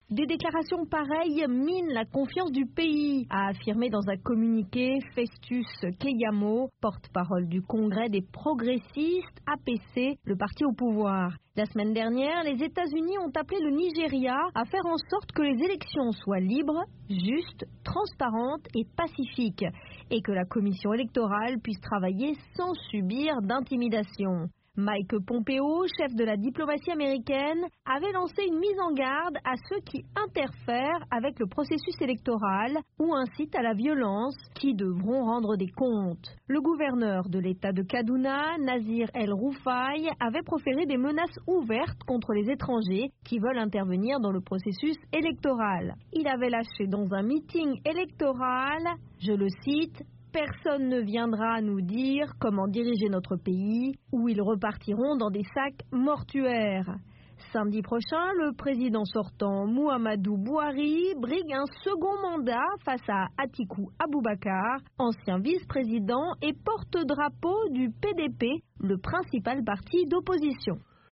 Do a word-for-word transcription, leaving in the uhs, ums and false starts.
Des déclarations pareilles minent la confiance du pays, a affirmé dans un communiqué Festus Keyamo, porte-parole du Congrès des progressistes, A P C, le parti au pouvoir. La semaine dernière, les États-Unis ont appelé le Nigeria à faire en sorte que les élections soient libres, justes, transparentes et pacifiques, et que la commission électorale puisse travailler sans subir d'intimidation. Mike Pompeo, chef de la diplomatie américaine, avait lancé une mise en garde à ceux qui interfèrent avec le processus électoral ou incitent à la violence, qui devront rendre des comptes. Le gouverneur de l'État de Kaduna, Nasir El-Rufai, avait proféré des menaces ouvertes contre les étrangers qui veulent intervenir dans le processus électoral. Il avait lâché dans un meeting électoral, je le cite, « Personne ne viendra nous dire comment diriger notre pays, ou ils repartiront dans des sacs mortuaires. » Samedi prochain, le président sortant Muhammadu Buhari brigue un second mandat face à Atiku Abubakar, ancien vice-président et porte-drapeau du P D P, le principal parti d'opposition.